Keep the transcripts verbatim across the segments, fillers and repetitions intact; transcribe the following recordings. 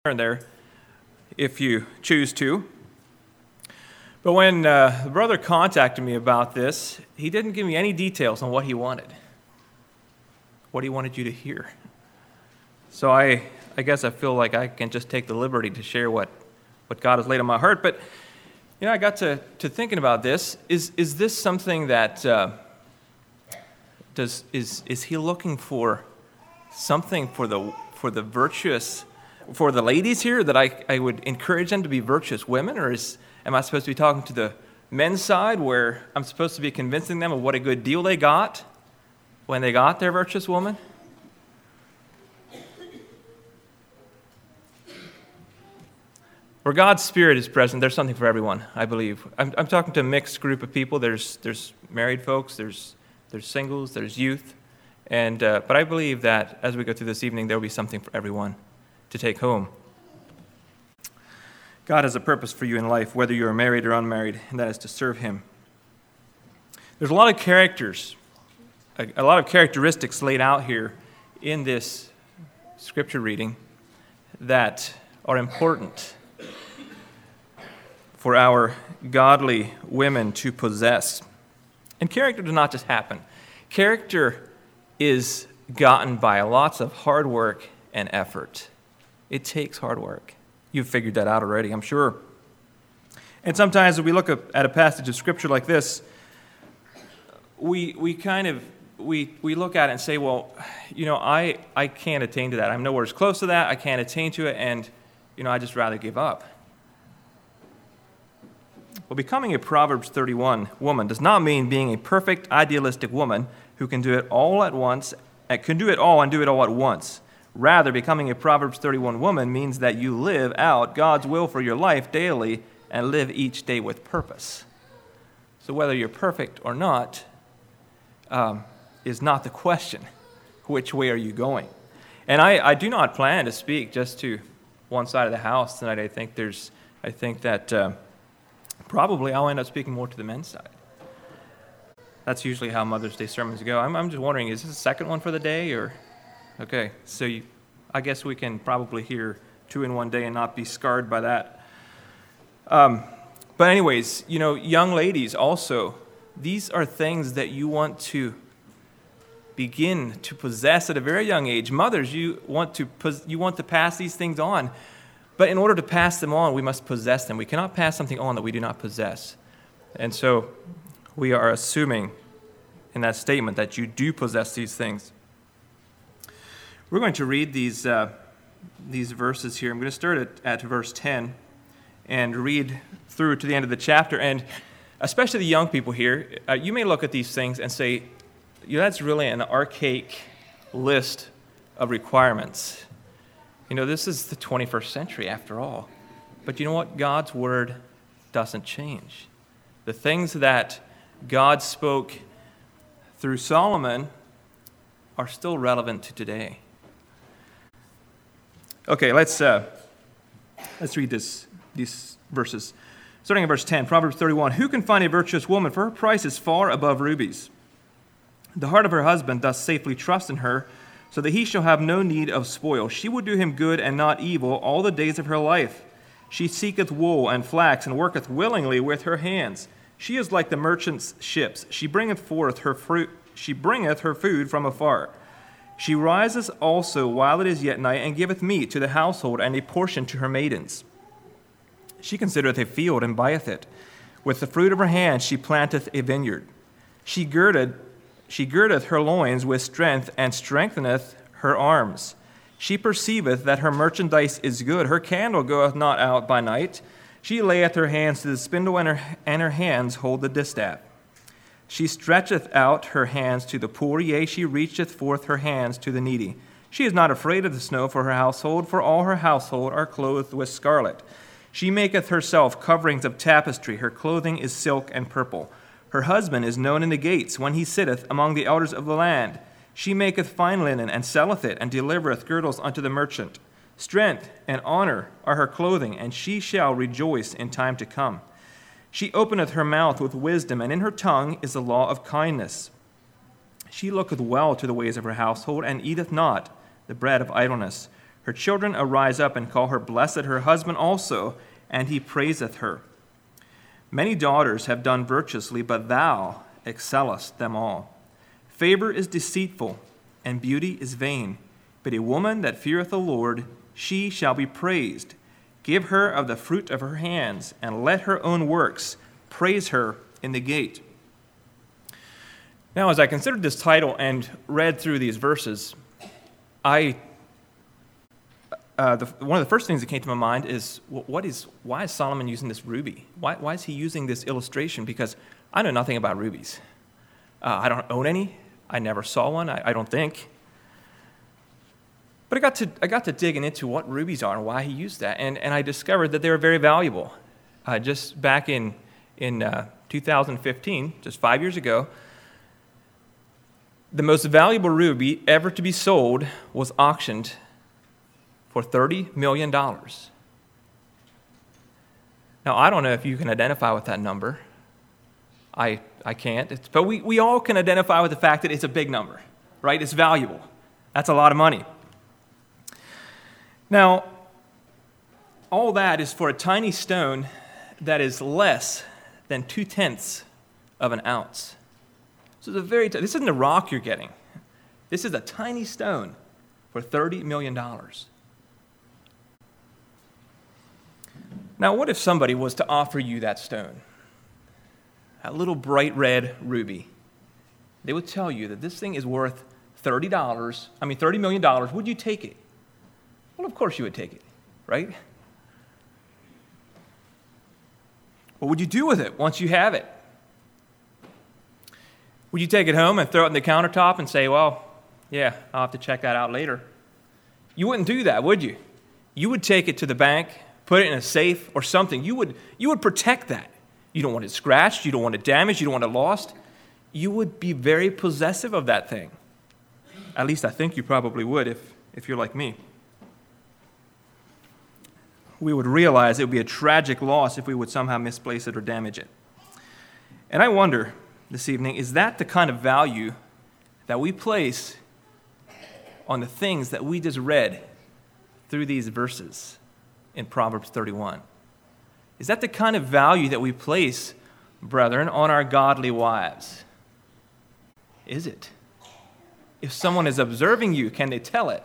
turn there if you choose to. But when uh, the brother contacted me about this, he didn't give me any details on what he wanted, what he wanted you to hear. So I, I guess I feel like I can just take the liberty to share what, what God has laid on my heart. But you know, I got to, to thinking about this. Is is this something that uh, does is is he looking for something for the for the virtuous? For the ladies here, that I, I would encourage them to be virtuous women, or is am I supposed to be talking to the men's side where I'm supposed to be convincing them of what a good deal they got when they got their virtuous woman? Where God's Spirit is present, there's something for everyone, I believe. I'm, I'm talking to a mixed group of people. There's there's married folks, there's there's singles, there's youth, and uh, but I believe that as we go through this evening, there will be something for everyone to take home. God has a purpose for you in life, whether you are married or unmarried, and that is to serve Him. There's a lot of characters, a, a lot of characteristics laid out here in this scripture reading that are important for our godly women to possess. And character does not just happen. Character is gotten by lots of hard work and effort. It takes hard work. You've figured that out already, I'm sure. And sometimes when we look at a passage of Scripture like this, we we kind of, we we look at it and say, well, you know, I, I can't attain to that. I'm nowhere as close to that. I can't attain to it, and, you know, I'd just rather give up. Well, becoming a Proverbs thirty-one woman does not mean being a perfect, idealistic woman who can do it all at once, can do it all and do it all at once. Rather, becoming a Proverbs thirty-one woman means that you live out God's will for your life daily and live each day with purpose. So whether you're perfect or not um, is not the question. Which way are you going? And I, I do not plan to speak just to one side of the house tonight. I think there's, I think that uh, probably I'll end up speaking more to the men's side. That's usually how Mother's Day sermons go. I'm, I'm just wondering, is this the second one for the day, or? Okay, so you, I guess we can probably hear two in one day and not be scarred by that. Um, but anyways, you know, young ladies also, these are things that you want to begin to possess at a very young age. Mothers, you want to you want to pass these things on. But in order to pass them on, we must possess them. We cannot pass something on that we do not possess. And so we are assuming in that statement that you do possess these things. We're going to read these uh, these verses here. I'm going to start at, at verse ten and read through to the end of the chapter. And especially the young people here, uh, you may look at these things and say, you know, that's really an archaic list of requirements. You know, this is the twenty-first century after all. But you know what? God's word doesn't change. The things that God spoke through Solomon are still relevant to today. Okay, let's uh, let's read this these verses. Starting in verse ten, Proverbs thirty-one. Who can find a virtuous woman? For her price is far above rubies. The heart of her husband doth safely trust in her, so that he shall have no need of spoil. She will do him good and not evil all the days of her life. She seeketh wool and flax, and worketh willingly with her hands. She is like the merchant's ships. She bringeth forth her fruit. She bringeth her food from afar. She rises also while it is yet night, and giveth meat to the household, and a portion to her maidens. She considereth a field, and buyeth it. With the fruit of her hand she planteth a vineyard. She girded, she girdeth her loins with strength, and strengtheneth her arms. She perceiveth that her merchandise is good. Her candle goeth not out by night. She layeth her hands to the spindle, and her, and her hands hold the distaff. She stretcheth out her hands to the poor, yea, she reacheth forth her hands to the needy. She is not afraid of the snow for her household, for all her household are clothed with scarlet. She maketh herself coverings of tapestry, her clothing is silk and purple. Her husband is known in the gates, when he sitteth among the elders of the land. She maketh fine linen, and selleth it, and delivereth girdles unto the merchant. Strength and honor are her clothing, and she shall rejoice in time to come. She openeth her mouth with wisdom, and in her tongue is the law of kindness. She looketh well to the ways of her household, and eateth not the bread of idleness. Her children arise up and call her blessed, her husband also, and he praiseth her. Many daughters have done virtuously, but thou excellest them all. Favor is deceitful, and beauty is vain. But a woman that feareth the Lord, she shall be praised. Give her of the fruit of her hands, and let her own works praise her in the gate. Now, as I considered this title and read through these verses, I uh, the, one of the first things that came to my mind is, what is why is Solomon using this ruby? Why, why is he using this illustration? Because I know nothing about rubies. Uh, I don't own any. I never saw one. I, I don't think. But I got to I got to digging into what rubies are and why he used that, and and I discovered that they were very valuable. Uh, just back in in uh, two thousand fifteen, just five years ago, the most valuable ruby ever to be sold was auctioned for thirty million dollars. Now, I don't know if you can identify with that number. I I can't, it's, but we, we all can identify with the fact that it's a big number, right? It's valuable. That's a lot of money. Now, all that is for a tiny stone that is less than two-tenths of an ounce. So it's a very t- this isn't a rock you're getting. This is a tiny stone for thirty million dollars. Now, what if somebody was to offer you that stone? A little bright red ruby. They would tell you that this thing is worth thirty dollars, I mean thirty million dollars. Would you take it? Well, of course you would take it, right? What would you do with it once you have it? Would you take it home and throw it on the countertop and say, well, yeah, I'll have to check that out later? You wouldn't do that, would you? You would take it to the bank, put it in a safe or something. You would, you would protect that. You don't want it scratched. You don't want it damaged. You don't want it lost. You would be very possessive of that thing. At least I think you probably would if, if you're like me. We would realize it would be a tragic loss if we would somehow misplace it or damage it. And I wonder this evening, is that the kind of value that we place on the things that we just read through these verses in Proverbs thirty-one? Is that the kind of value that we place, brethren, on our godly wives? Is it? If someone is observing you, can they tell it?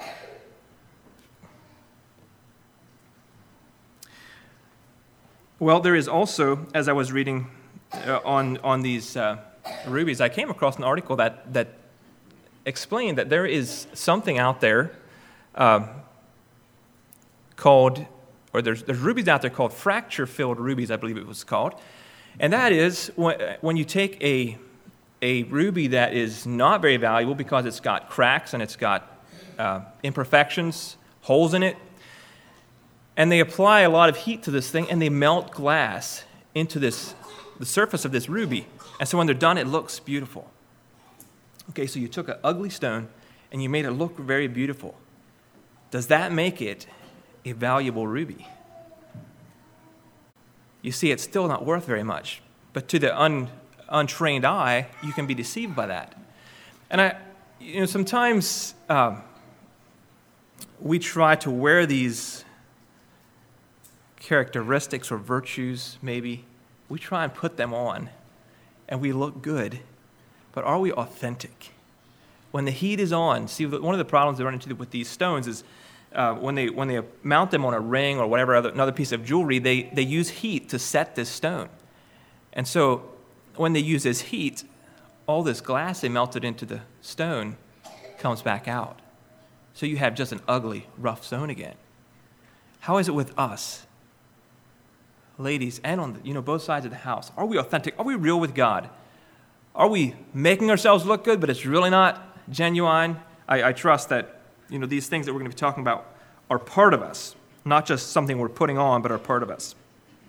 Well, there is also, as I was reading uh, on, on these uh, rubies, I came across an article that, that explained that there is something out there uh, called, or there's, there's rubies out there called fracture-filled rubies, I believe it was called. And that is when, when you take a, a ruby that is not very valuable because it's got cracks and it's got uh, imperfections, holes in it, and they apply a lot of heat to this thing, and they melt glass into this, the surface of this ruby. And so when they're done, it looks beautiful. Okay, so you took an ugly stone, and you made it look very beautiful. Does that make it a valuable ruby? You see, it's still not worth very much. But to the un, untrained eye, you can be deceived by that. And I, you know, sometimes um, we try to wear these characteristics or virtues, maybe, we try and put them on, and we look good, but are we authentic? When the heat is on, see, one of the problems they run into with these stones is uh, when they when they mount them on a ring or whatever other, another piece of jewelry, they, they use heat to set this stone. And so when they use this heat, all this glass they melted into the stone comes back out. So you have just an ugly, rough stone again. How is it with us? Ladies, and on the, you know, both sides of the house, are we authentic? Are we real with God? Are we making ourselves look good, but it's really not genuine? I, I trust that, you know, these things that we're going to be talking about are part of us, not just something we're putting on, but are part of us.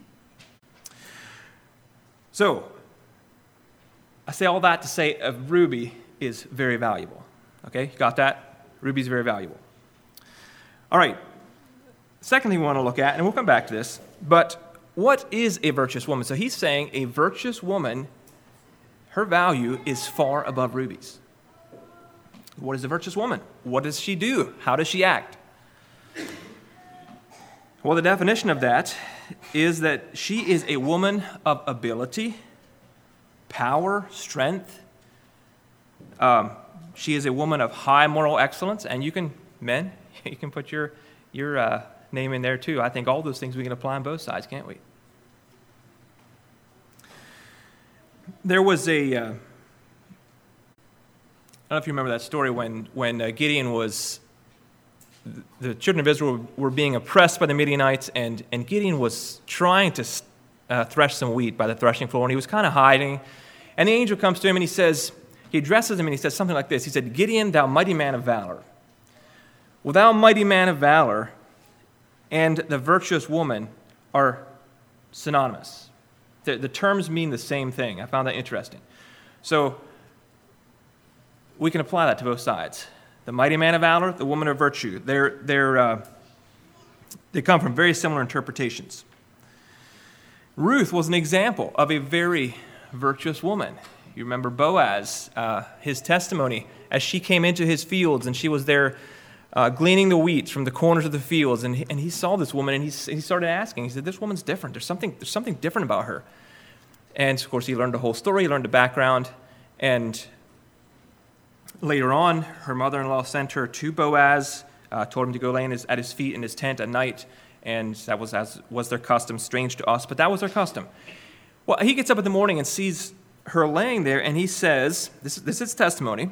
So, I say all that to say a ruby is very valuable. Okay, you got that? Ruby is very valuable. All right. Second thing we want to look at, and we'll come back to this, but what is a virtuous woman? So he's saying a virtuous woman, her value is far above rubies. What is a virtuous woman? What does she do? How does she act? Well, the definition of that is that she is a woman of ability, power, strength. Um, she is a woman of high moral excellence, and you can, men, you can put your your uh, name in there too. I think all those things we can apply on both sides, can't we? There was a, uh, I don't know if you remember that story when when uh, Gideon was, the children of Israel were being oppressed by the Midianites, and, and Gideon was trying to uh, thresh some wheat by the threshing floor, and he was kind of hiding. And the angel comes to him, and he says, he addresses him, and he says something like this. He said, "Gideon, thou mighty man of valor. Well, thou mighty man of valor and the virtuous woman are synonymous. The, the terms mean the same thing. I found that interesting. So we can apply that to both sides. The mighty man of valor, the woman of virtue. They're, they're, uh, they come from very similar interpretations. Ruth was an example of a very virtuous woman. You remember Boaz, uh, his testimony, as she came into his fields and she was there uh, gleaning the wheat from the corners of the fields, and he, and he saw this woman, and he, he started asking. He said, "This woman's different. There's something, there's something different about her." And, of course, he learned the whole story. He learned the background, and later on, her mother-in-law sent her to Boaz, uh, told him to go lay in his, at his feet in his tent at night, and that was as was their custom, strange to us, but that was their custom. Well, he gets up in the morning and sees her laying there, and he says, this, this is testimony.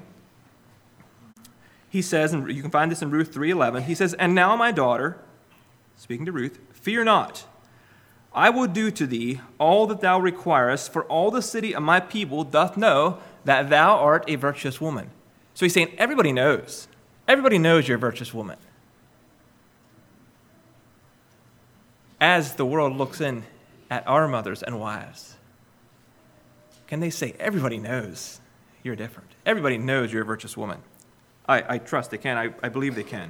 He says, and you can find this in Ruth three eleven, he says, "And now, my daughter," speaking to Ruth, "fear not. I will do to thee all that thou requirest, for all the city of my people doth know that thou art a virtuous woman." So he's saying, everybody knows. Everybody knows you're a virtuous woman. As the world looks in at our mothers and wives, can they say, everybody knows you're different? Everybody knows you're a virtuous woman. I, I trust they can. I, I believe they can.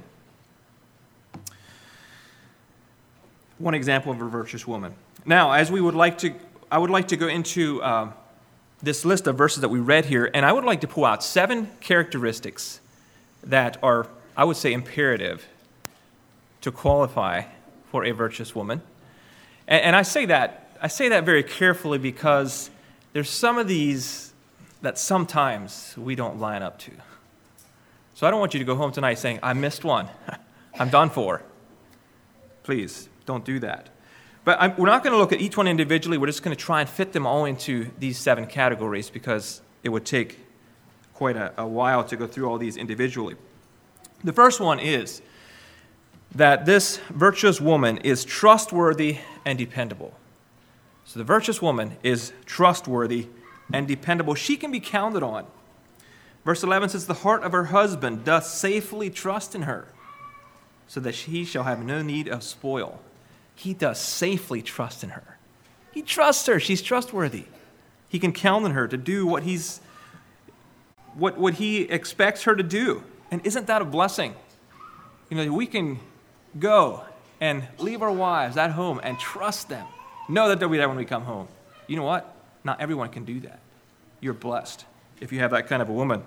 One example of a virtuous woman. Now, as we would like to, I would like to go into uh, this list of verses that we read here, and I would like to pull out seven characteristics that are, I would say, imperative to qualify for a virtuous woman. And, and I say that, I say that very carefully because there's some of these that sometimes we don't line up to. So I don't want you to go home tonight saying, "I missed one. I'm done for." Please, don't do that. But I'm, we're not going to look at each one individually. We're just going to try and fit them all into these seven categories because it would take quite a, a while to go through all these individually. The first one is that this virtuous woman is trustworthy and dependable. So the virtuous woman is trustworthy and dependable. She can be counted on. Verse eleven says, "The heart of her husband doth safely trust in her, so that he shall have no need of spoil." He does safely trust in her. He trusts her. She's trustworthy. He can count on her to do what he's what, what he expects her to do. And isn't that a blessing? You know, we can go and leave our wives at home and trust them. Know that they'll be there when we come home. You know what? Not everyone can do that. You're blessed if you have that kind of a woman.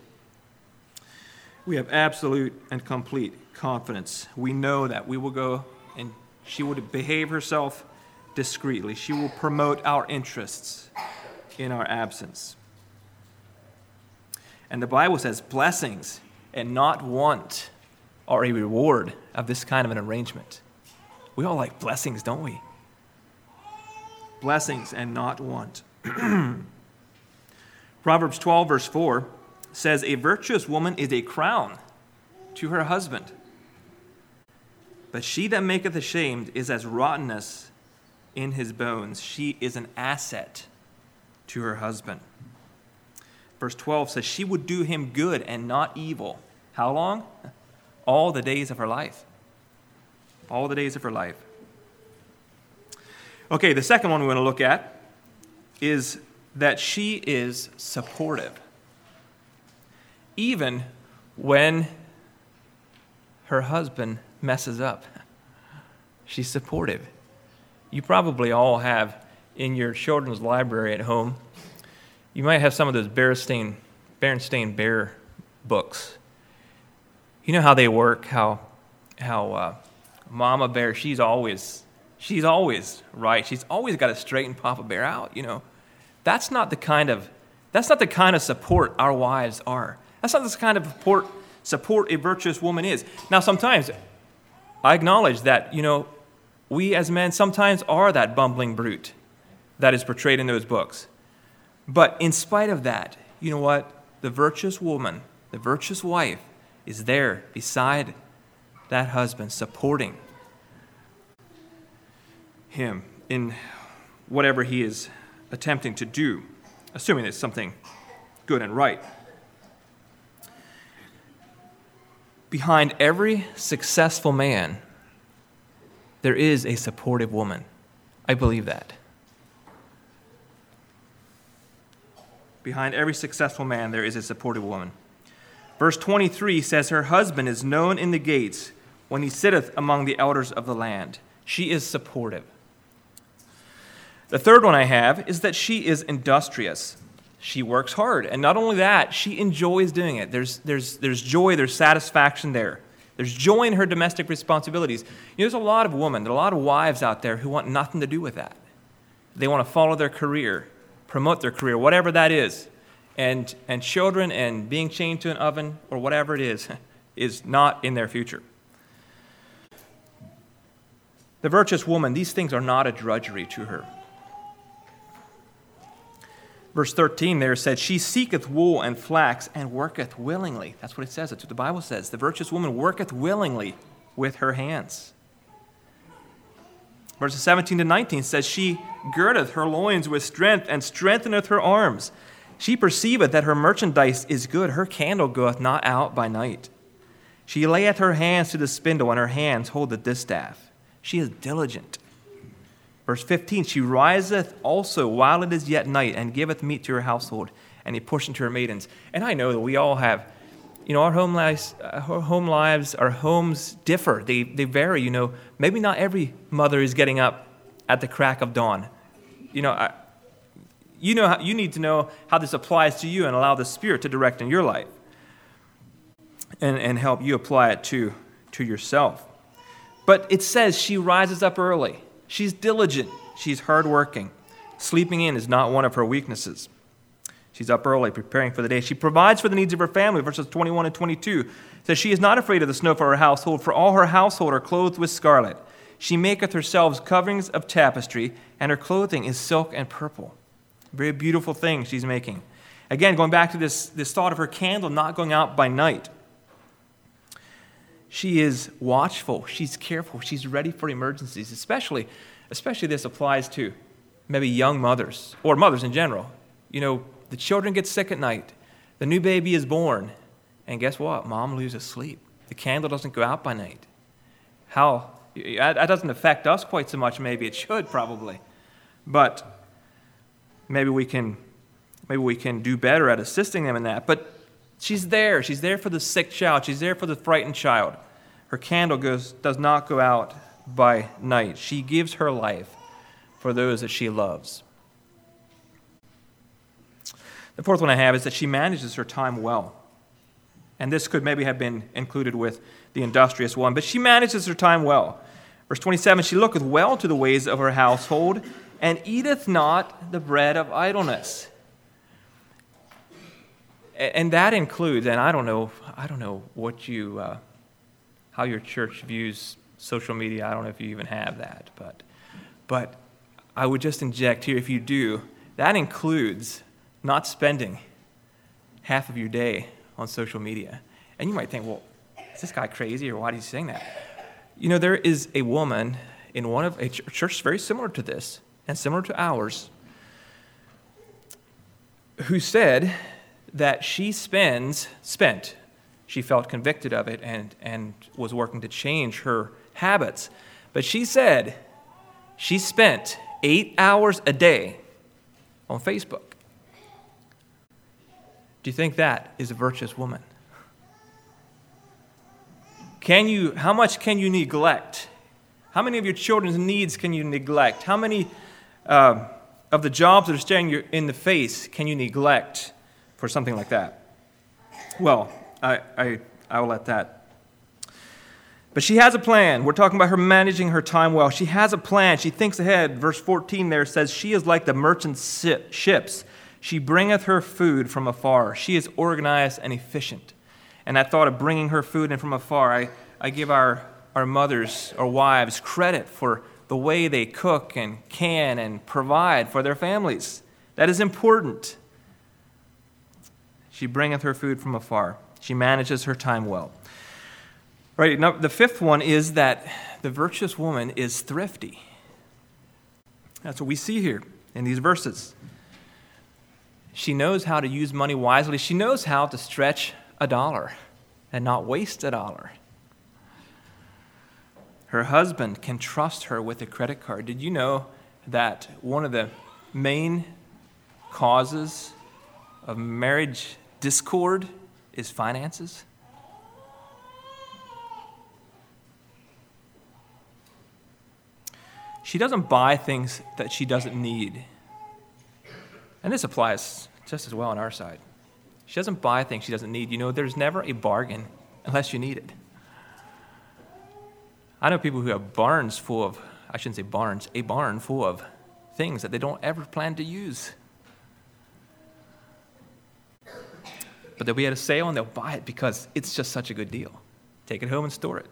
We have absolute and complete confidence. We know that we will go and she will behave herself discreetly. She will promote our interests in our absence. And the Bible says blessings and not want are a reward of this kind of an arrangement. We all like blessings, don't we? Blessings and not want. Proverbs twelve, verse four says, "A virtuous woman is a crown to her husband, but she that maketh ashamed is as rottenness in his bones. She is an asset to her husband." Verse twelve says, "She would do him good and not evil." How long? All the days of her life. All the days of her life. Okay, the second one we want to look at is that she is supportive. Even when her husband messes up, she's supportive. You probably all have in your children's library at home, you might have some of those Berenstain, Berenstain Bear books. You know how they work, how, how uh, Mama Bear, she's always, she's always right. She's always got to straighten Papa Bear out, you know. That's not the kind of, that's not the kind of support our wives are. That's not the kind of support, support a virtuous woman is. Now, sometimes I acknowledge that, you know, we as men sometimes are that bumbling brute that is portrayed in those books. But in spite of that, you know what? The virtuous woman, the virtuous wife, is there beside that husband, supporting him in whatever he is attempting to do, assuming it's something good and right. Behind every successful man, there is a supportive woman. I believe that. Behind every successful man, there is a supportive woman. Verse twenty-three says, her husband is known in the gates when he sitteth among the elders of the land. She is supportive. The third one I have is that she is industrious. She works hard. And not only that, she enjoys doing it. There's, there's, there's joy, there's satisfaction there. There's joy in her domestic responsibilities. You know, there's a lot of women, there are a lot of wives out there who want nothing to do with that. They want to follow their career, promote their career, whatever that is. And, and children and being chained to an oven or whatever it is, is not in their future. The virtuous woman, these things are not a drudgery to her. Verse thirteen there said, she seeketh wool and flax and worketh willingly. That's what it says. That's what the Bible says. The virtuous woman worketh willingly with her hands. Verses seventeen to nineteen says, she girdeth her loins with strength and strengtheneth her arms. She perceiveth that her merchandise is good. Her candle goeth not out by night. She layeth her hands to the spindle, and her hands hold the distaff. She is diligent. Verse fifteen, she riseth also while it is yet night, and giveth meat to her household, and a portion to her maidens. And I know that we all have, you know, our home lives, our home lives, our homes differ. They they vary. You know, maybe not every mother is getting up at the crack of dawn. You know, I, you know, how, you need to know how this applies to you, and allow the Spirit to direct in your life, and and help you apply it to to yourself. But it says she rises up early. She's diligent. She's hardworking. Sleeping in is not one of her weaknesses. She's up early, preparing for the day. She provides for the needs of her family. Verses twenty-one and twenty-two says, she is not afraid of the snow for her household, for all her household are clothed with scarlet. She maketh herself coverings of tapestry, and her clothing is silk and purple. Very beautiful thing she's making. Again, going back to this, this thought of her candle not going out by night. She is watchful. She's careful. She's ready for emergencies. Especially, especially this applies to maybe young mothers or mothers in general. You know, the children get sick at night. The new baby is born. And guess what? Mom loses sleep. The candle doesn't go out by night. How? That doesn't affect us quite so much. Maybe it should probably. But maybe we can, maybe we can do better at assisting them in that. But she's there. She's there for the sick child. She's there for the frightened child. Her candle goes, does not go out by night. She gives her life for those that she loves. The fourth one I have is that she manages her time well. And this could maybe have been included with the industrious one, but she manages her time well. Verse twenty-seven, she looketh well to the ways of her household, and eateth not the bread of idleness. And that includes, and I don't know, I don't know what you, uh, how your church views social media. I don't know if you even have that, but, but I would just inject here, if you do, that includes not spending half of your day on social media. And you might think, well, is this guy crazy, or why is he saying that? You know, there is a woman in one of a church very similar to this and similar to ours who said that she spends, spent, she felt convicted of it and, and was working to change her habits. But she said she spent eight hours a day on Facebook. Do you think that is a virtuous woman? Can you, how much can you neglect? How many of your children's needs can you neglect? How many uh, of the jobs that are staring you in the face can you neglect for something like that? Well, I, I, I will let that But she has a plan. We're talking about her managing her time well. She has a plan. She thinks ahead. Verse fourteen there says, she is like the merchant ships. She bringeth her food from afar. She is organized and efficient. And that thought of bringing her food in from afar, I, I give our, our mothers or wives credit for the way they cook and can and provide for their families. That is important. She bringeth her food from afar. She manages her time well. Right, now, the fifth one is that the virtuous woman is thrifty. That's what we see here in these verses. She knows how to use money wisely. She knows how to stretch a dollar and not waste a dollar. Her husband can trust her with a credit card. Did you know that one of the main causes of marriage discord is finances? She doesn't buy things that she doesn't need. And this applies just as well on our side. She doesn't buy things she doesn't need. You know, there's never a bargain unless you need it. I know people who have barns full of, I shouldn't say barns, a barn full of things that they don't ever plan to use. But they'll be at a sale and they'll buy it because it's just such a good deal. Take it home and store it.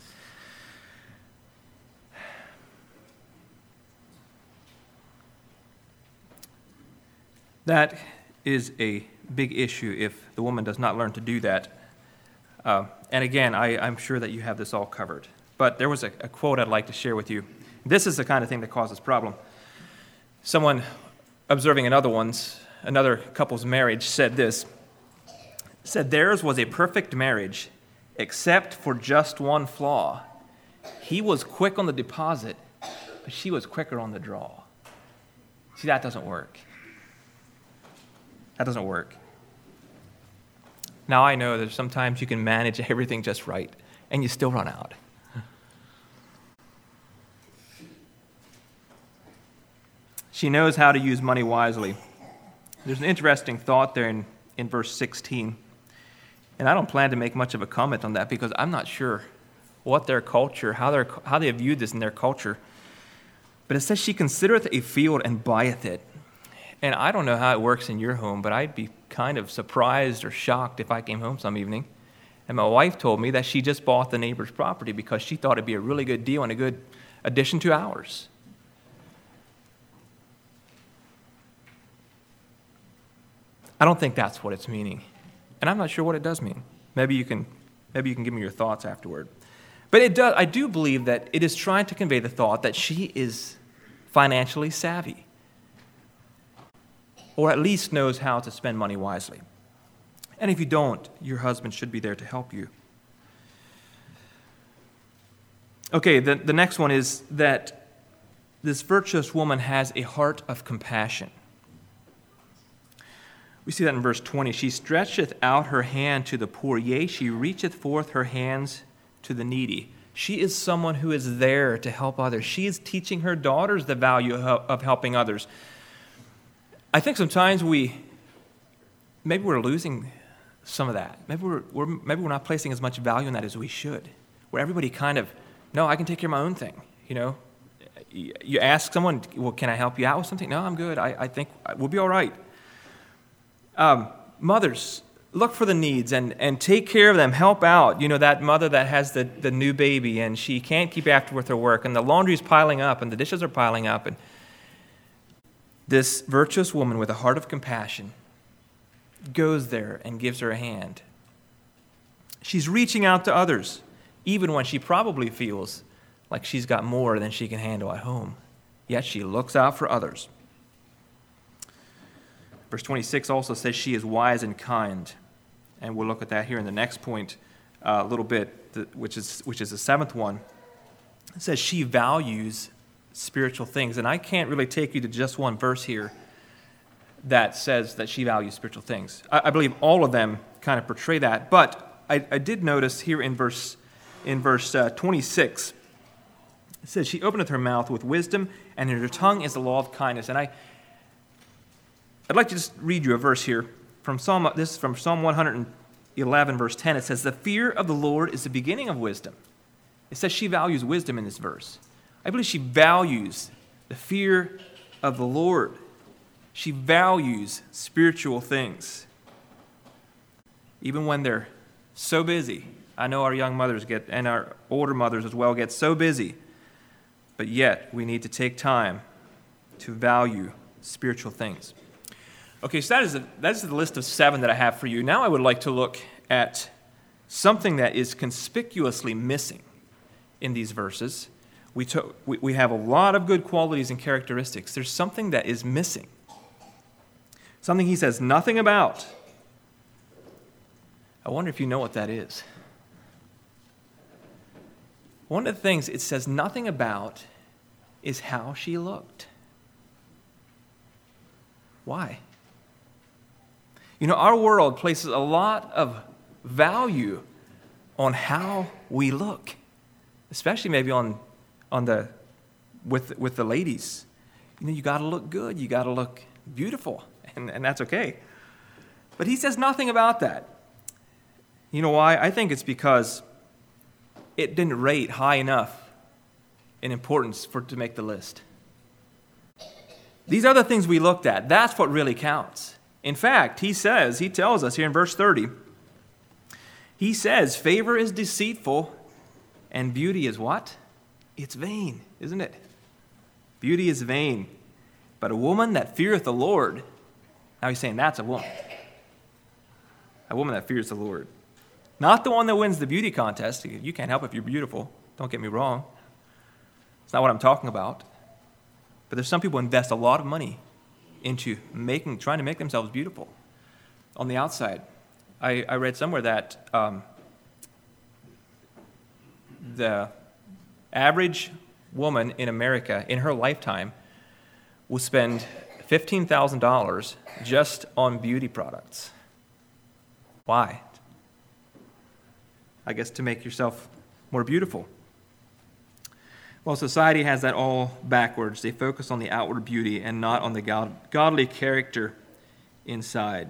That is a big issue if the woman does not learn to do that. Uh, and again, I, I'm sure that you have this all covered. But there was a, a quote I'd like to share with you. This is the kind of thing that causes problem. Someone observing another one's, another couple's marriage said this, said theirs was a perfect marriage except for just one flaw. He was quick on the deposit, but she was quicker on the draw. See, that doesn't work. That doesn't work. Now I know that sometimes you can manage everything just right, and you still run out. She knows how to use money wisely. There's an interesting thought there in, in verse sixteen. And I don't plan to make much of a comment on that because I'm not sure what their culture, how, they're, how they have viewed this in their culture. But it says, she considereth a field and buyeth it. And I don't know how it works in your home, but I'd be kind of surprised or shocked if I came home some evening and my wife told me that she just bought the neighbor's property because she thought it'd be a really good deal and a good addition to ours. I don't think that's what it's meaning. And I'm not sure what it does mean. Maybe you can, maybe you can give me your thoughts afterward. But it does, I do believe that it is trying to convey the thought that she is financially savvy, or at least knows how to spend money wisely. And if you don't, your husband should be there to help you. Okay, the, the next one is that this virtuous woman has a heart of compassion. We see that in verse twenty. She stretcheth out her hand to the poor, yea, she reacheth forth her hands to the needy. She is someone who is there to help others. She is teaching her daughters the value of helping others. I think sometimes we, maybe we're losing some of that. Maybe we're, we're maybe we're not placing as much value in that as we should. Where everybody kind of, no, I can take care of my own thing. You know, you ask someone, well, can I help you out with something? No, I'm good. I, I think we'll be all right. Um, mothers, look for the needs and, and take care of them. Help out. You know, that mother that has the, the new baby and she can't keep after with her work and the laundry's piling up and the dishes are piling up. And this virtuous woman with a heart of compassion goes there and gives her a hand. She's reaching out to others, even when she probably feels like she's got more than she can handle at home. Yet she looks out for others. Verse twenty-six also says she is wise and kind. And we'll look at that here in the next point uh, a little bit, which is which is the seventh one. It says she values spiritual things. And I can't really take you to just one verse here that says that she values spiritual things. I, I believe all of them kind of portray that. But I, I did notice here in verse in verse uh, twenty-six, it says, she openeth her mouth with wisdom, and in her tongue is the law of kindness. And I, I'd like to just read you a verse here. From Psalm, this is from Psalm one eleven, verse ten. It says, the fear of the Lord is the beginning of wisdom, It says she values wisdom in this verse. I believe she values the fear of the Lord. She values spiritual things. Even when they're so busy. I know our young mothers get, and our older mothers as well, get so busy. But yet, we need to take time to value spiritual things. Okay, so that is, a, that is the list of seven that I have for you. Now I would like to look at something that is conspicuously missing in these verses. We, to, we, we have a lot of good qualities and characteristics. There's something that is missing. Something he says nothing about. I wonder if you know what that is. One of the things it says nothing about is how she looked. Why? You know, our world places a lot of value on how we look, especially maybe on on the with with the ladies. You know, you got to look good, you got to look beautiful, and, and that's okay. But he says nothing about that. You know why? I think it's because it didn't rate high enough in importance for it to make the list. These are the things we looked at. That's what really counts. In fact, he says, he tells us here in verse thirty, he says, favor is deceitful and beauty is what? It's vain, isn't it? Beauty is vain. But a woman that feareth the Lord, now he's saying that's a woman. A woman that fears the Lord. Not the one that wins the beauty contest. You can't help if you're beautiful. Don't get me wrong. It's not what I'm talking about. But there's some people who invest a lot of money into making, trying to make themselves beautiful on the outside. I, I read somewhere that um, the average woman in America in her lifetime will spend fifteen thousand dollars just on beauty products. Why? I guess to make yourself more beautiful. Well, society has that all backwards. They focus on the outward beauty and not on the god- godly character inside.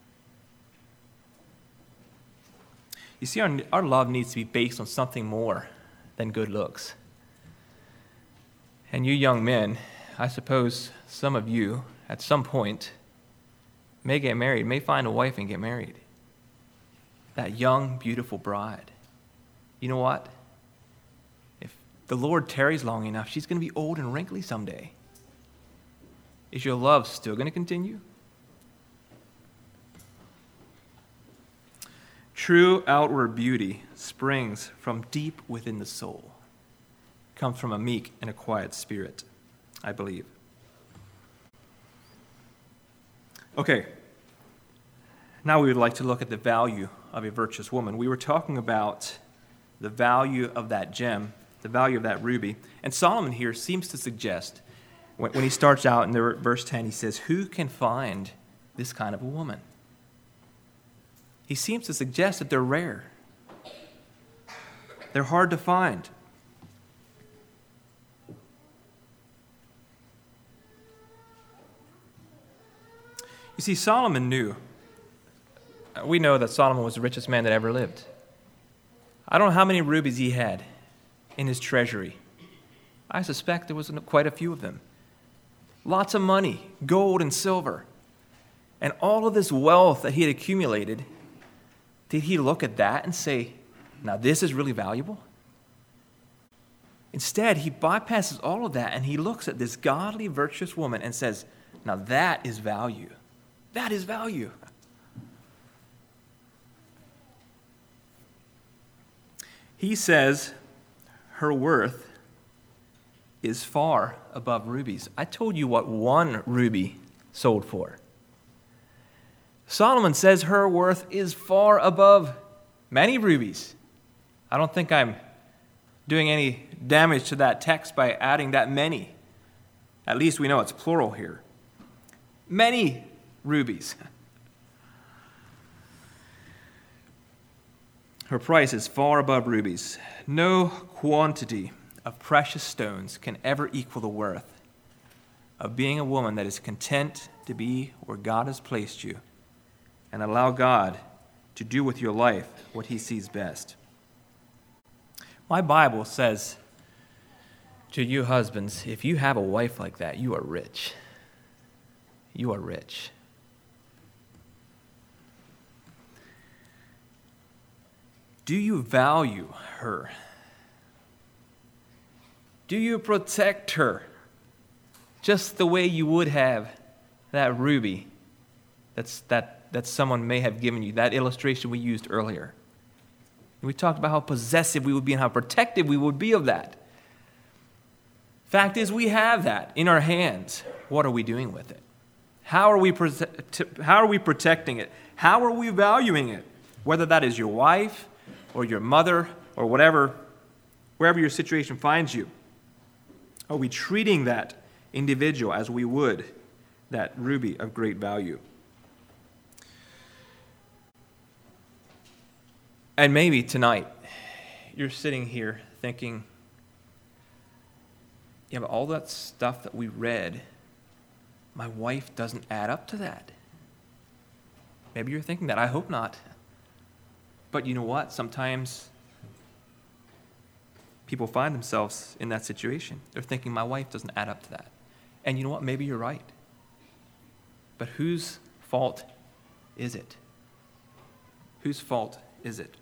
You see, our, our love needs to be based on something more than good looks. And you young men, I suppose some of you, at some point, may get married, may find a wife and get married. That young, beautiful bride. You know what? If the Lord tarries long enough, she's going to be old and wrinkly someday. Is your love still going to continue? True outward beauty springs from deep within the soul. Comes from a meek and a quiet spirit, I believe. Okay. Now we would like to look at the value of a virtuous woman. We were talking about the value of that gem, the value of that ruby. And Solomon here seems to suggest, when, when he starts out in the verse ten, he says, who can find this kind of a woman? He seems to suggest that they're rare. They're hard to find. You see, Solomon knew. We know that Solomon was the richest man that ever lived. I don't know how many rubies he had in his treasury. I suspect there was quite a few of them. Lots of money, gold and silver. And all of this wealth that he had accumulated, did he look at that and say, now this is really valuable? Instead, he bypasses all of that and he looks at this godly, virtuous woman and says, now that is value. That is value. He says her worth is far above rubies. I told you what one ruby sold for. Solomon says her worth is far above many rubies. I don't think I'm doing any damage to that text by adding that many. At least we know it's plural here. Many rubies. Her price is far above rubies. No quantity of precious stones can ever equal the worth of being a woman that is content to be where God has placed you and allow God to do with your life what he sees best. My Bible says to you husbands, if you have a wife like that, you are rich. You are rich. Do you value her? Do you protect her just the way you would have that ruby that's, that, that someone may have given you, that illustration we used earlier? We talked about how possessive we would be and how protective we would be of that. Fact is, we have that in our hands. What are we doing with it? How are we, prote- how are we protecting it? How are we valuing it? Whether that is your wife or your mother or whatever, wherever your situation finds you. Are we treating that individual as we would that ruby of great value? And maybe tonight, you're sitting here thinking, yeah, but all that stuff that we read, my wife doesn't add up to that. Maybe you're thinking that. I hope not. But you know what? Sometimes people find themselves in that situation. They're thinking, my wife doesn't add up to that. And you know what? Maybe you're right. But whose fault is it? Whose fault is it?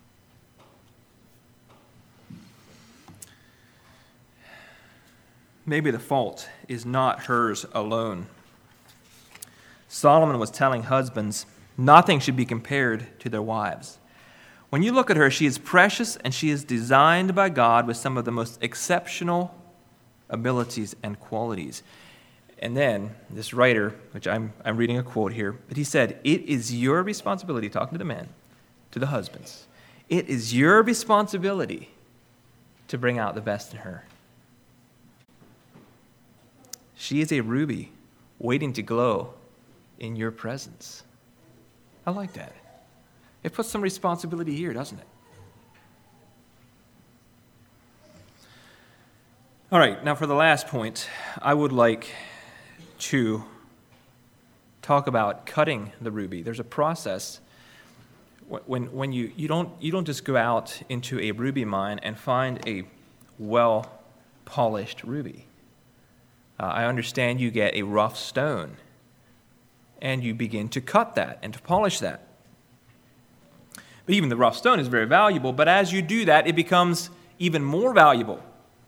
Maybe the fault is not hers alone. Solomon was telling husbands, nothing should be compared to their wives. When you look at her, she is precious and she is designed by God with some of the most exceptional abilities and qualities. And then this writer, which I'm, I'm reading a quote here, but he said, it is your responsibility, talking to the men, to the husbands, it is your responsibility to bring out the best in her. She is a ruby waiting to glow in your presence. I like that. It puts some responsibility here, doesn't it? All right, now for the last point, I would like to talk about cutting the ruby. There's a process when when you, you don't you don't just go out into a ruby mine and find a well-polished ruby. Uh, I understand you get a rough stone, and you begin to cut that and to polish that. But even the rough stone is very valuable, but as you do that, it becomes even more valuable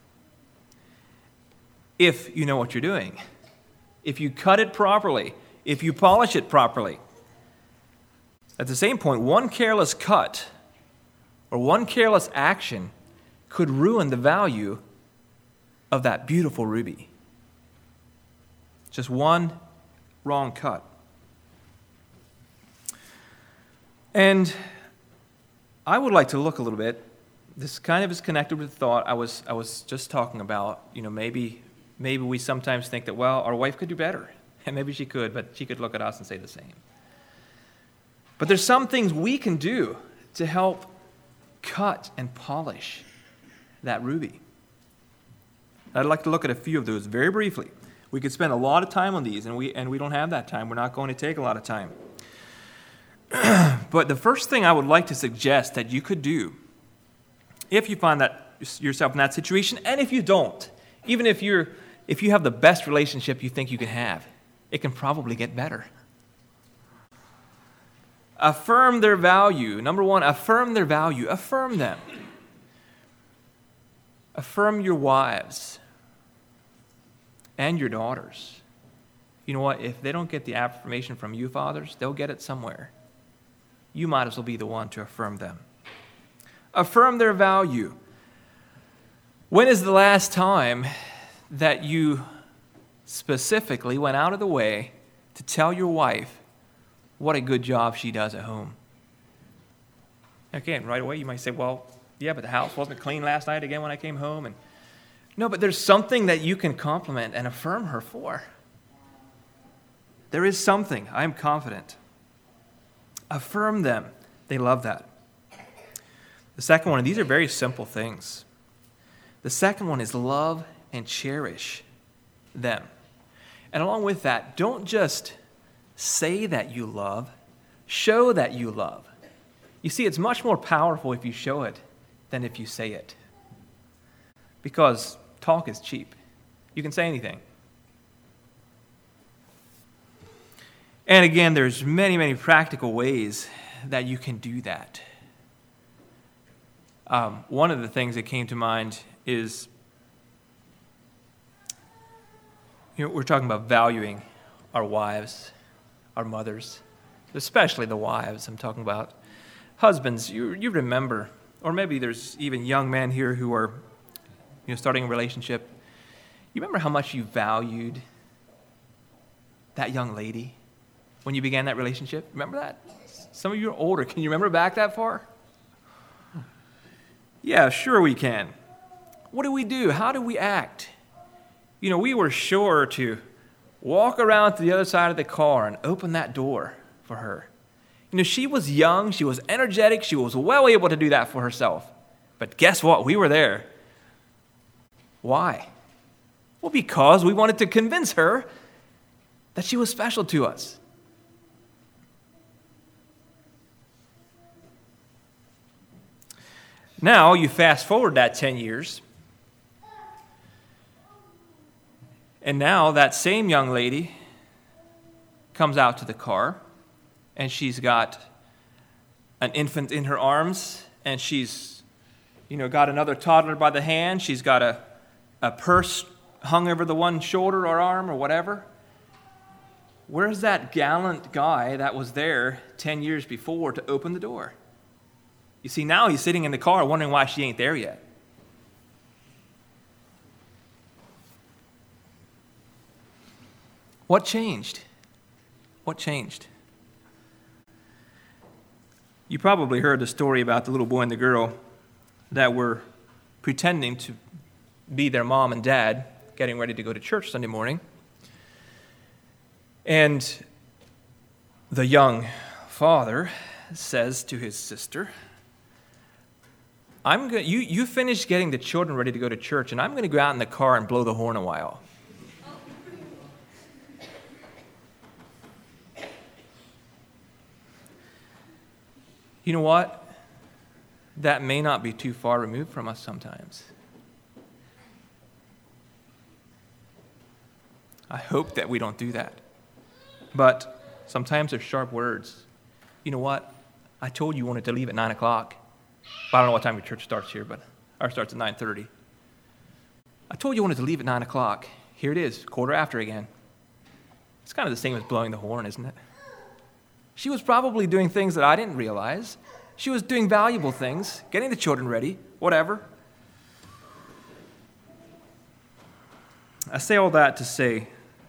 if you know what you're doing. If you cut it properly, if you polish it properly. At the same point, one careless cut or one careless action could ruin the value of that beautiful ruby. Just one wrong cut. And I would like to look a little bit. This kind of is connected with the thought I was I was just talking about. You know, maybe maybe we sometimes think that, well, our wife could do better. And maybe she could, but she could look at us and say the same. But there's some things we can do to help cut and polish that ruby. I'd like to look at a few of those very briefly. We could spend a lot of time on these, and we and we don't have that time. We're not going to take a lot of time. But the first thing I would like to suggest that you could do, if you find that yourself in that situation, and if you don't, even if you're if you have the best relationship you think you can have, it can probably get better. Affirm their value. Number one, affirm their value. Affirm them. Affirm your wives and your daughters. You know what? If they don't get the affirmation from you, fathers, they'll get it somewhere. You might as well be the one to affirm them. Affirm their value. When is the last time that you specifically went out of the way to tell your wife what a good job she does at home? Again, right away you might say, well, yeah, but the house wasn't clean last night again when I came home. And no, but there's something that you can compliment and affirm her for. There is something, I'm confident. Affirm them. They love that. The second one, and these are very simple things. The second one is love and cherish them. And along with that, don't just say that you love, show that you love. You see, it's much more powerful if you show it than if you say it. because talk is cheap. You can say anything. And again, there's many, many practical ways that you can do that. Um, one of the things that came to mind is, you know, we're talking about valuing our wives, our mothers, especially the wives. I'm talking about husbands. You you remember, or maybe there's even young men here who are, you know, starting a relationship. You remember how much you valued that young lady when you began that relationship? Remember that? Some of you are older. Can you remember back that far? Yeah, sure we can. What do we do? How do we act? You know, we were sure to walk around to the other side of the car and open that door for her. You know, she was young, she was energetic, she was well able to do that for herself. But guess what? We were there. Why? Well, because we wanted to convince her that she was special to us. Now, you fast forward that ten years, and now that same young lady comes out to the car, and she's got an infant in her arms, and she's, you know, got another toddler by the hand. She's got a, a purse hung over the one shoulder or arm or whatever. Where's that gallant guy that was there ten years before to open the door? You see, now he's sitting in the car wondering why she ain't there yet. What changed? What changed? You probably heard the story about the little boy and the girl that were pretending to be their mom and dad, getting ready to go to church Sunday morning. And the young father says to his sister, I'm going you you finish getting the children ready to go to church, and I'm going to go out in the car and blow the horn a while. You know what? That may not be too far removed from us sometimes. I hope that we don't do that. But sometimes there's sharp words. You know what? I told you you wanted to leave at nine o'clock. I don't know what time your church starts here, but ours starts at nine thirty. I told you you wanted to leave at nine o'clock. Here it is, quarter after again. It's kind of the same as blowing the horn, isn't it? She was probably doing things that I didn't realize. She was doing valuable things, getting the children ready, whatever. I say all that to say,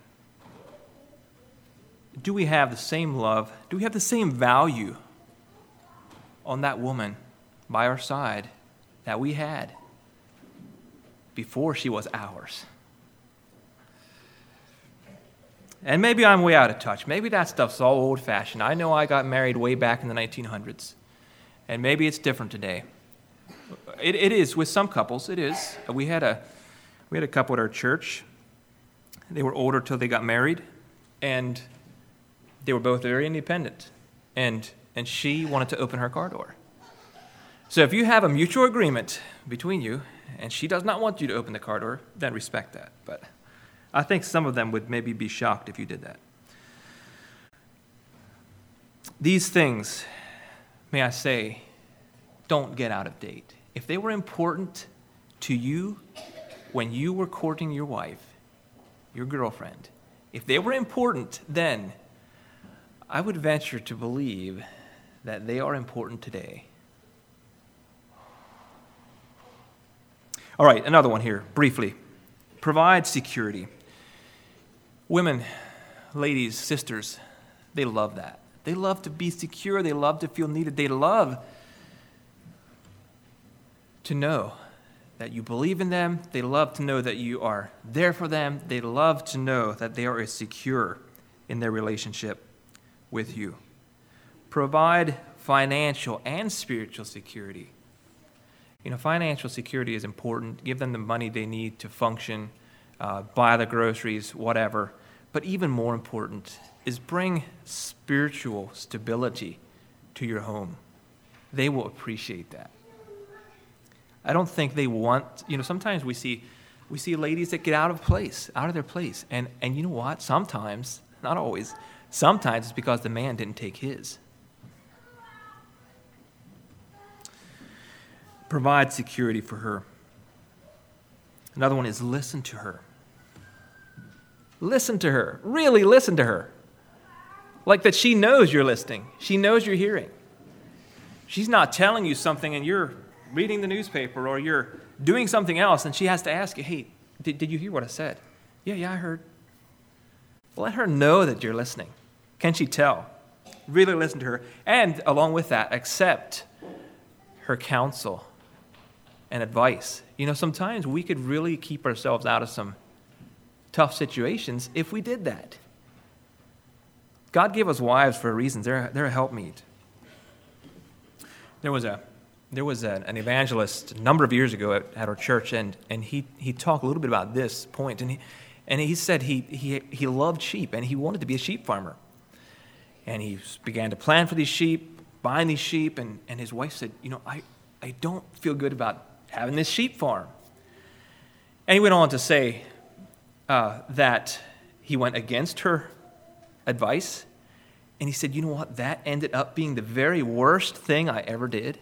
do we have the same love? Do we have the same value on that woman by our side that we had before she was ours? And maybe I'm way out of touch. Maybe that stuff's all old-fashioned. I know I got married way back in the nineteen hundreds, and maybe it's different today. It, it is with some couples. It is. We had a we had a couple at our church. They were older till they got married, and they were both very independent. And and she wanted to open her car door. So if you have a mutual agreement between you, and she does not want you to open the car door, then respect that. But I think some of them would maybe be shocked if you did that. These things, may I say, don't get out of date. If they were important to you when you were courting your wife, your girlfriend, if they were important then, I would venture to believe that they are important today. All right, another one here, briefly. Provide security. Women, ladies, sisters, they love that. They love to be secure. They love to feel needed. They love to know that you believe in them. They love to know that you are there for them. They love to know that they are secure in their relationship with you. Provide financial and spiritual security. You know, financial security is important. Give them the money they need to function, uh, buy the groceries, whatever. But even more important is bring spiritual stability to your home. They will appreciate that. I don't think they want, you know, sometimes we see we see ladies that get out of place, out of their place. And, and you know what? Sometimes, not always, sometimes it's because the man didn't take his. Provide security for her. Another one is listen to her. Listen to her. Really listen to her. Like that she knows you're listening. She knows you're hearing. She's not telling you something and you're reading the newspaper or you're doing something else and she has to ask you, hey, did, did you hear what I said? Yeah, yeah, I heard. Let her know that you're listening. Can she tell? Really listen to her. And along with that, accept her counsel and advice. You know, sometimes we could really keep ourselves out of some tough situations if we did that. God gave us wives for a reason. They're, they're a helpmeet. There was a there was a, an evangelist a number of years ago at, at our church, and, and he, he talked a little bit about this point. And he, and he said he, he, he loved sheep, and he wanted to be a sheep farmer. And he began to plan for these sheep, buying these sheep, and, and his wife said, you know, I, I don't feel good about having this sheep farm. And he went on to say uh, that he went against her advice. And he said, you know what? That ended up being the very worst thing I ever did.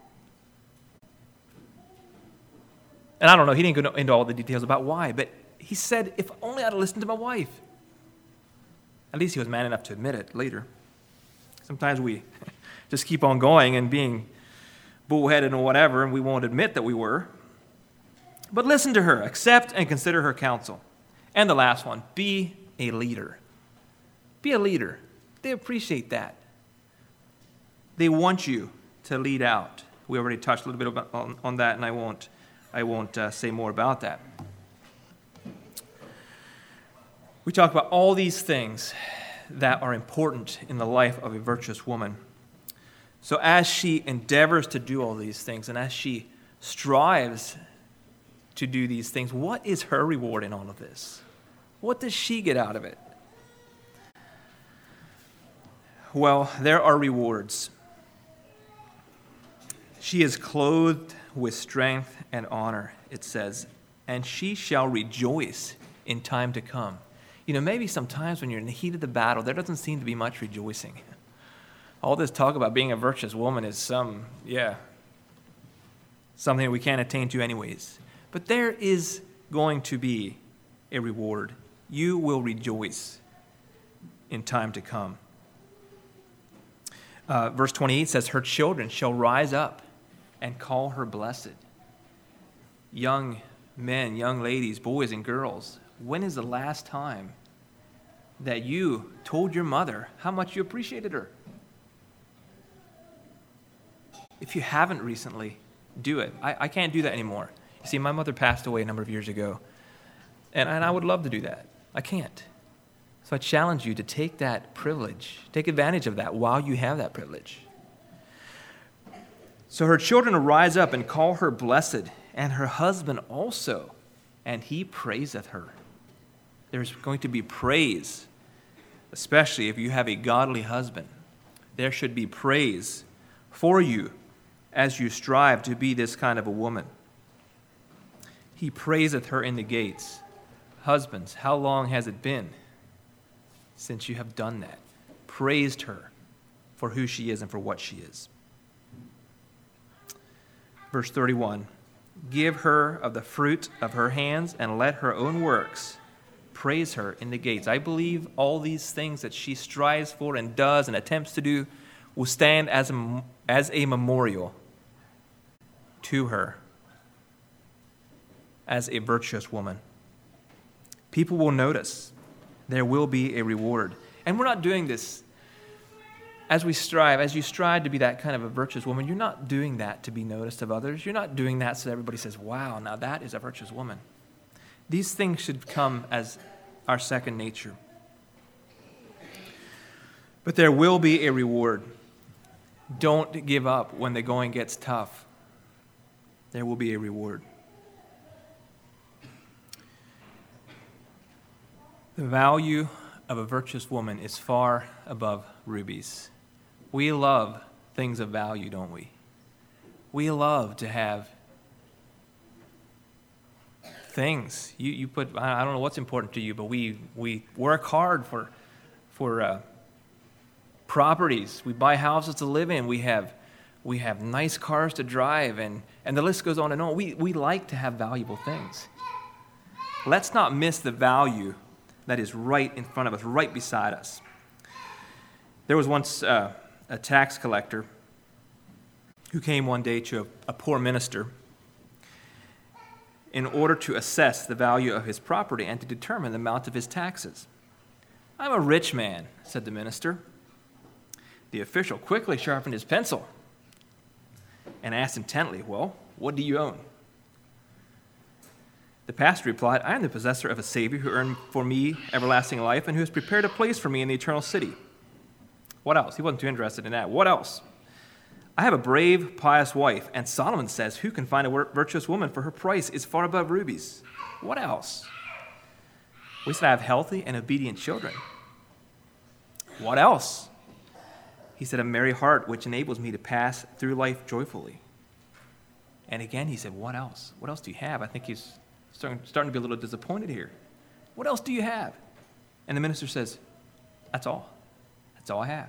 And I don't know, he didn't go into all the details about why, but he said, if only I'd listened to my wife. At least he was man enough to admit it later. Sometimes we just keep on going and being bullheaded and whatever, and we won't admit that we were. But listen to her, accept and consider her counsel. And the last one, be a leader. Be a leader. They appreciate that. They want you to lead out. We already touched a little bit about, on, on that, and I won't, I won't uh, say more about that. We talk about all these things that are important in the life of a virtuous woman. So as she endeavors to do all these things, and as she strives to do these things, what is her reward in all of this? What does she get out of it? Well, there are rewards. She is clothed with strength and honor, it says, and she shall rejoice in time to come. You know, maybe sometimes when you're in the heat of the battle, there doesn't seem to be much rejoicing. All this talk about being a virtuous woman is some, yeah, something we can't attain to anyways. But there is going to be a reward. You will rejoice in time to come. Uh, verse twenty-eight says, her children shall rise up and call her blessed. Young men, young ladies, boys and girls, when is the last time that you told your mother how much you appreciated her? If you haven't recently, do it. I, I can't do that anymore. You see, my mother passed away a number of years ago, and, and I would love to do that. I can't. So I challenge you to take that privilege, take advantage of that while you have that privilege. So her children will rise up and call her blessed, and her husband also, and he praiseth her. There's going to be praise, especially if you have a godly husband. There should be praise for you as you strive to be this kind of a woman. He praiseth her in the gates. Husbands, how long has it been since you have done that? Praised her for who she is and for what she is. Verse thirty-one, give her of the fruit of her hands and let her own works praise her in the gates. I believe all these things that she strives for and does and attempts to do will stand as a, as a memorial to her as a virtuous woman. People will notice. There will be a reward. And we're not doing this as we strive, as you strive to be that kind of a virtuous woman, you're not doing that to be noticed of others. You're not doing that so everybody says, wow, now that is a virtuous woman. These things should come as our second nature. But there will be a reward. Don't give up when the going gets tough. There will be a reward. The value of a virtuous woman is far above rubies. We love things of value, don't we? We love to have things. You you put, I don't know what's important to you, but we we work hard for for uh, properties. We buy houses to live in. We have we have nice cars to drive, and, and the list goes on and on. We we like to have valuable things. Let's not miss the value that is right in front of us, right beside us. There was once uh, a tax collector who came one day to a, a poor minister in order to assess the value of his property and to determine the amount of his taxes. "I'm a rich man," said the minister. The official quickly sharpened his pencil and asked intently, "Well, what do you own?" The pastor replied, "I am the possessor of a Savior who earned for me everlasting life and who has prepared a place for me in the eternal city." What else? He wasn't too interested in that. What else? "I have a brave, pious wife, and Solomon says, 'Who can find a virtuous woman? For her price is far above rubies.'" What else? "We said I have healthy and obedient children." What else? He said, "A merry heart which enables me to pass through life joyfully." And again, he said, "What else? What else do you have?" I think he's starting, starting to be a little disappointed here. "What else do you have?" And the minister says, "That's all. That's all I have."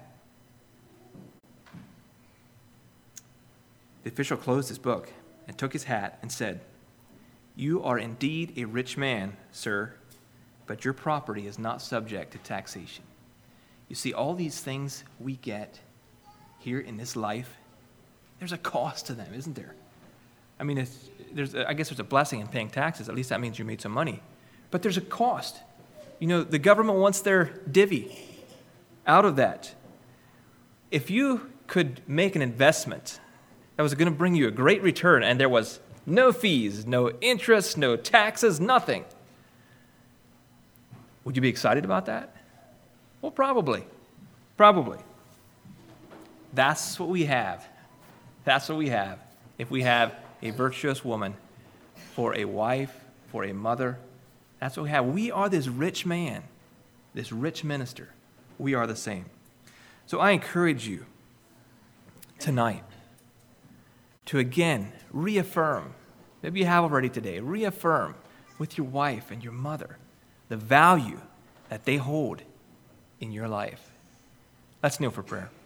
The official closed his book and took his hat and said, "You are indeed a rich man, sir, but your property is not subject to taxation." You see, all these things we get here in this life, there's a cost to them, isn't there? I mean, it's, there's, I guess there's a blessing in paying taxes. At least that means you made some money. But there's a cost. You know, the government wants their divvy out of that. If you could make an investment that was going to bring you a great return, and there was no fees, no interest, no taxes, nothing, would you be excited about that? Well, probably. Probably. That's what we have. That's what we have. If we have a virtuous woman for a wife, for a mother, that's what we have. We are this rich man, this rich minister. We are the same. So I encourage you tonight to again reaffirm, maybe you have already today, reaffirm with your wife and your mother the value that they hold in your life. Let's kneel for prayer.